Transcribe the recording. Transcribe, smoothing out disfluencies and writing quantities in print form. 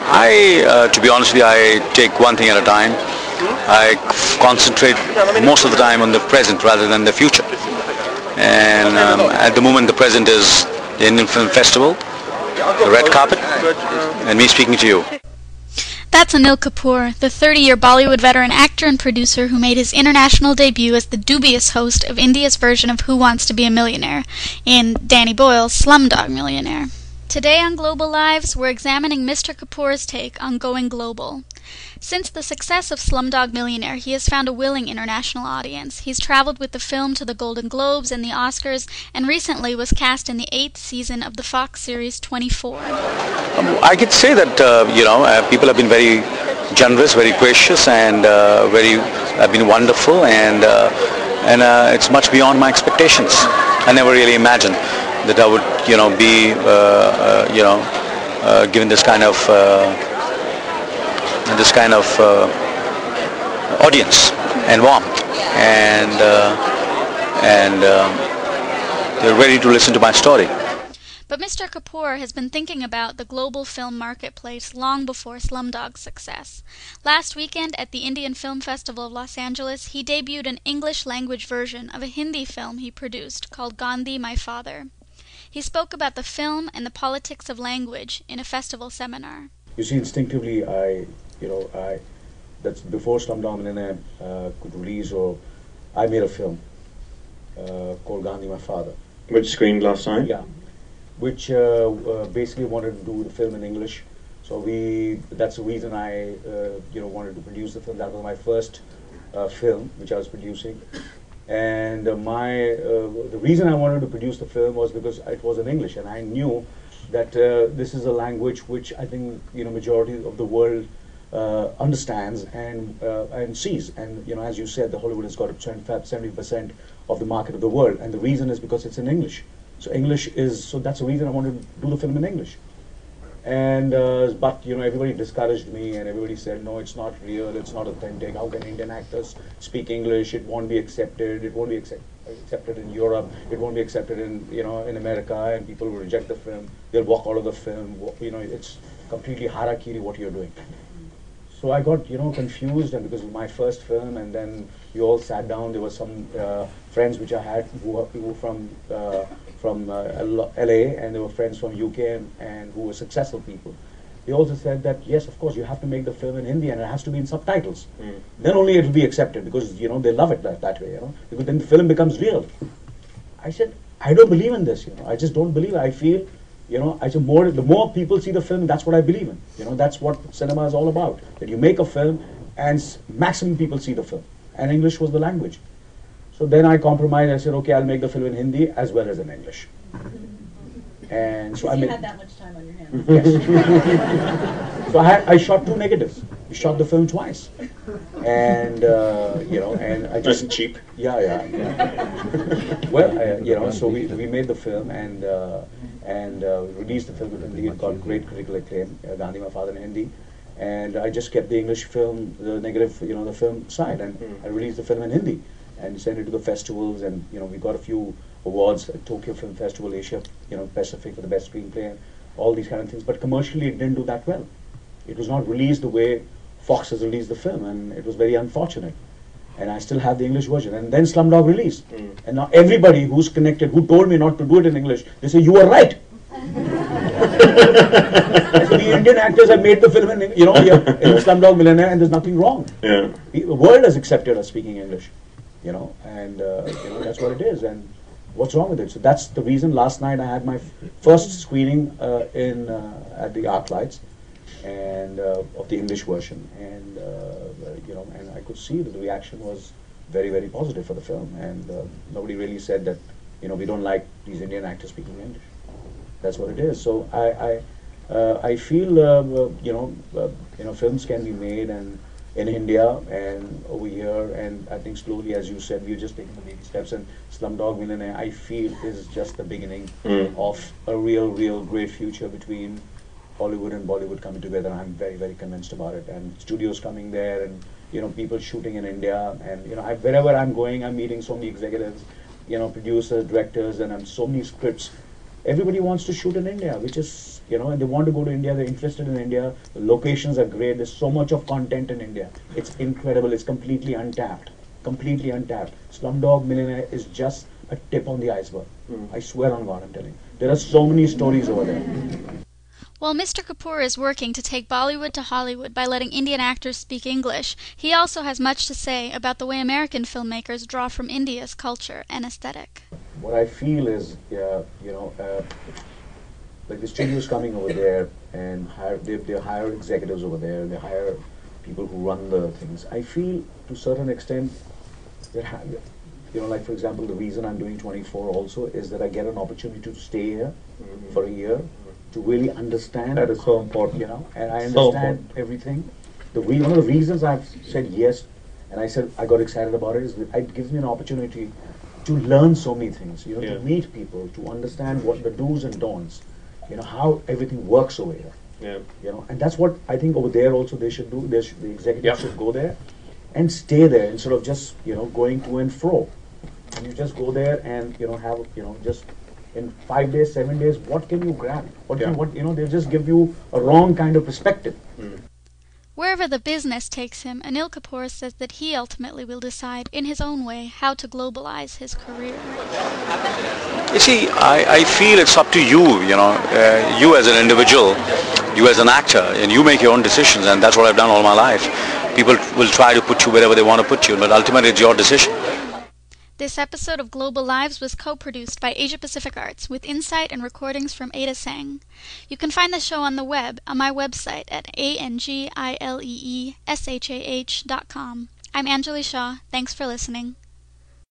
To be honest with you, I take one thing at a time. I concentrate most of the time on the present rather than the future. And at the moment, the present is the Indian Film Festival, the red carpet, and me speaking to you. That's Anil Kapoor, the 30-year Bollywood veteran actor and producer who made his international debut as the dubious host of India's version of Who Wants to Be a Millionaire in Danny Boyle's Slumdog Millionaire. Today on Global Lives, we're examining Mr. Kapoor's take on going global. Since the success of Slumdog Millionaire, he has found a willing international audience. He's traveled with the film to the Golden Globes and the Oscars, and recently was cast in the 8th season of the Fox series 24. I could say that people have been very generous, very gracious, and have been wonderful, and it's much beyond my expectations. I never really imagined that I would be given this kind of audience and warmth, and they're ready to listen to my story. But Mr. Kapoor has been thinking about the global film marketplace long before Slumdog's success. Last weekend at the Indian Film Festival of Los Angeles, he debuted an English-language version of a Hindi film he produced called Gandhi, My Father. He spoke about the film and the politics of language in a festival seminar. You see, instinctively, that's before Slumdog Millionaire could release, or I made a film called Gandhi, My Father. Which screened last night? Yeah, which basically wanted to do the film in English. So that's the reason I wanted to produce the film. That was my first film which I was producing. And the reason I wanted to produce the film was because it was in English, and I knew that this is a language which I think majority of the world understands and sees. And as you said, the Hollywood has got 70% of the market of the world, and the reason is because it's in English. So that's the reason I wanted to do the film in English. And but everybody discouraged me, and everybody said, no, it's not real, it's not authentic. How can Indian actors speak English? It won't be accepted. It won't be accepted in Europe. It won't be accepted in America, and people will reject the film. They'll walk out of the film. It's completely harakiri what you're doing. So I got confused, and because it was my first film, and then we all sat down. There were some friends which I had who were from LA, and there were friends from UK and who were successful people. They also said that yes, of course, you have to make the film in Hindi, and it has to be in subtitles. Then only it will be accepted, because they love it that way. Because then the film becomes real. I said, I don't believe in this. I just don't believe it. I feel, I said, the more people see the film, that's what I believe in. That's what cinema is all about. That you make a film, and maximum people see the film, and English was the language. So then I compromised. I said, okay, I'll make the film in Hindi as well as in English. And so you had that much time on your hands. Yes. So I shot 2 negatives. We shot the film twice, and and I just nice and cheap. Yeah. Well, so we made the film and released the film in Hindi. It got great critical acclaim. Gandhi, My Father in Hindi. And I just kept the English film, the negative, the film side, and I released the film in Hindi and sent it to the festivals, and we got a few awards at Tokyo Film Festival, Asia, Pacific for the best screenplay, and all these kind of things. But commercially, it didn't do that well. It was not released the way Fox has released the film, and it was very unfortunate. And I still have the English version. And then Slumdog released, and now everybody who's connected, who told me not to do it in English, they say you were right. So the Indian actors have made the film in Slumdog Millionaire, and there's nothing wrong. Yeah. The world has accepted us speaking English, and that's what it is. And what's wrong with it? So that's the reason. Last night I had my first screening at the ArcLights, and of the English version, and and I could see that the reaction was very, very positive for the film, and nobody really said that we don't like these Indian actors speaking English. That's what it is. So I feel films can be made and in India and over here, and I think slowly, as you said, we're just taking the baby steps. And Slumdog Millionaire, I feel, is just the beginning of a real great future between Hollywood and Bollywood coming together. I'm very, very convinced about it. And studios coming there, and people shooting in India, and wherever I'm going, I'm meeting so many executives, producers, directors, and so many scripts. Everybody wants to shoot in India, which is and they want to go to India, they're interested in India, the locations are great, there's so much of content in India. It's incredible, it's completely untapped. Completely untapped. Slumdog Millionaire is just a tip on the iceberg. I swear on God, I'm telling you. There are so many stories over there. While Mr. Kapoor is working to take Bollywood to Hollywood by letting Indian actors speak English, he also has much to say about the way American filmmakers draw from India's culture and aesthetic. What I feel is, like the studios coming over there and they hire executives over there, and they hire people who run the things. I feel to a certain extent that, like for example, the reason I'm doing 24 also is that I get an opportunity to stay here for a year to really understand. That is so important. And I understand everything. One of the reasons I've said yes, and I said I got excited about it, is that it gives me an opportunity to learn so many things. To meet people, to understand what the do's and don'ts. How everything works over here. And that's what I think over there also they should do. The executives should go there and stay there instead of just going to and fro. And you just go there and have just in 5 days, 7 days, what can you grab? They just give you a wrong kind of perspective. Wherever the business takes him, Anil Kapoor says that he ultimately will decide in his own way how to globalize his career. You see, I feel it's up to you, you as an individual, you as an actor, and you make your own decisions, and that's what I've done all my life. People will try to put you wherever they want to put you, but ultimately it's your decision. This episode of Global Lives was co-produced by Asia Pacific Arts with insight and recordings from Ada Sang. You can find the show on the web on my website at angileshah.com. I'm Anjali Shah. Thanks for listening.